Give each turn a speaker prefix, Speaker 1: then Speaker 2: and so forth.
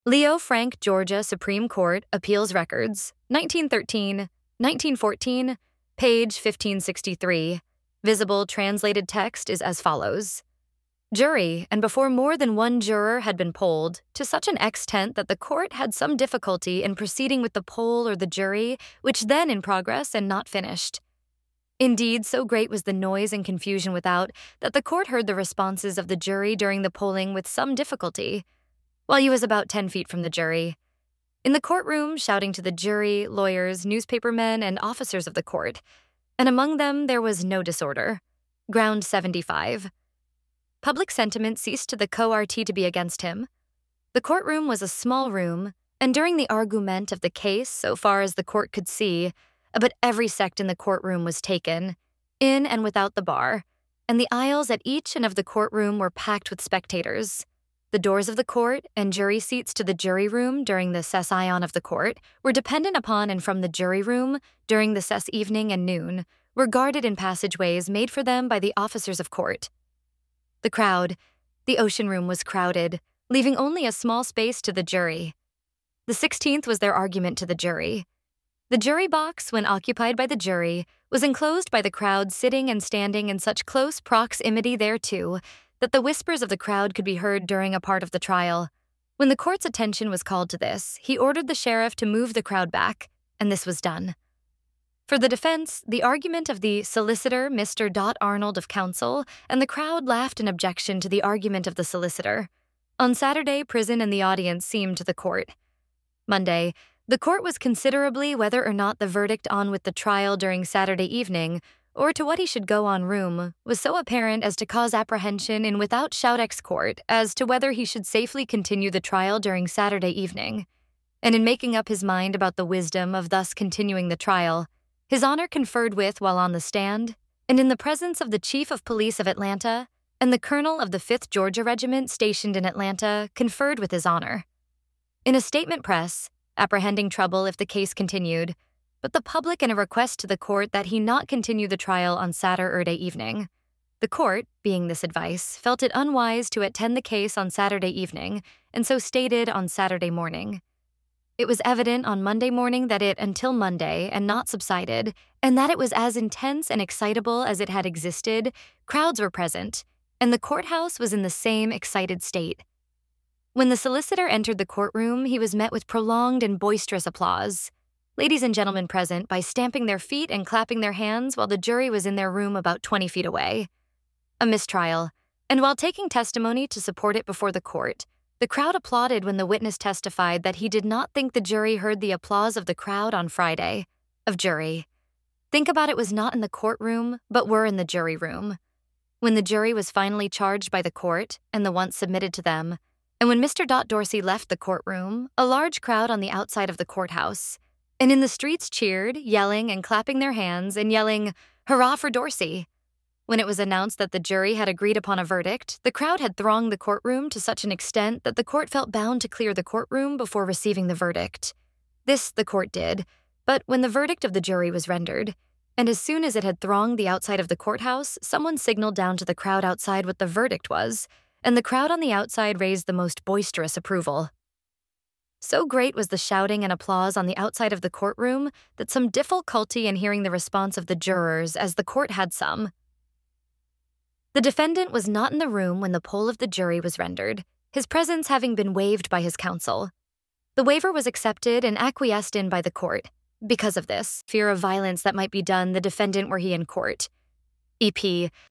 Speaker 1: Leo Frank, Georgia Supreme Court, Appeals Records, 1913, 1914, page 1563. Visible translated text is as follows. Jury, and before more than one juror had been polled, to such an extent that the court had some difficulty in proceeding with the poll or the jury, which then in progress and not finished. Indeed, so great was the noise and confusion without that the court heard the responses of the jury during the polling with some difficulty, while he was about 10 feet from the jury. In the courtroom, shouting to the jury, lawyers, newspapermen, and officers of the court, and among them there was no disorder. Ground 75. Public sentiment ceased to the co-RT to be against him. The courtroom was a small room, and during the argument of the case, so far as the court could see, about every sect in the courtroom was taken, in and without the bar, and the aisles at each end of the courtroom were packed with spectators. The doors of the court and jury seats to the jury room during the session of the court were dependent upon and from the jury room during the ses evening and noon were guarded in passageways made for them by the officers of court. The crowd, the ocean room was crowded, leaving only a small space to the jury. The 16th was their argument to the jury. The jury box, when occupied by the jury, was enclosed by the crowd sitting and standing in such close proximity thereto that the whispers of the crowd could be heard during a part of the trial. When the court's attention was called to this, he ordered the sheriff to move the crowd back, and this was done. For the defense, the argument of the solicitor, Mr. Arnold of counsel, and the crowd laughed in objection to the argument of the solicitor. On Saturday, prison and the audience seemed to the court. Monday, the court was considerably whether or not the verdict on with the trial during Saturday evening, or to what he should go on room, was so apparent as to cause apprehension in Without Shout Ex Court as to whether he should safely continue the trial during Saturday evening. And in making up his mind about the wisdom of thus continuing the trial, His Honor conferred with while on the stand, and in the presence of the Chief of Police of Atlanta and the Colonel of the 5th Georgia Regiment stationed in Atlanta conferred with His Honor. In a statement press, apprehending trouble if the case continued, but the public in a request to the court that he not continue the trial on Saturday evening. The court, being this advice, felt it unwise to attend the case on Saturday evening, and so stated on Saturday morning. It was evident on Monday morning that it until Monday and not subsided, and that it was as intense and excitable as it had existed. Crowds were present, and the courthouse was in the same excited state. When the solicitor entered the courtroom, he was met with prolonged and boisterous applause. Ladies and gentlemen present by stamping their feet and clapping their hands while the jury was in their room about 20 feet away. A mistrial, and while taking testimony to support it before the court, the crowd applauded when the witness testified that he did not think the jury heard the applause of the crowd on Friday. Of jury. Think about it was not in the courtroom, but were in the jury room. When the jury was finally charged by the court, and the once submitted to them, and when Mr. Dorsey left the courtroom, a large crowd on the outside of the courthouse, and in the streets cheered, yelling and clapping their hands and yelling, "Hurrah for Dorsey!" When it was announced that the jury had agreed upon a verdict, the crowd had thronged the courtroom to such an extent that the court felt bound to clear the courtroom before receiving the verdict. This the court did, but when the verdict of the jury was rendered, and as soon as it had thronged the outside of the courthouse, someone signaled down to the crowd outside what the verdict was, and the crowd on the outside raised the most boisterous approval. So great was the shouting and applause on the outside of the courtroom that some difficulty in hearing the response of the jurors, as the court had some. The defendant was not in the room when the poll of the jury was rendered, his presence having been waived by his counsel. The waiver was accepted and acquiesced in by the court. Because of this, fear of violence that might be done the defendant were he in court. EP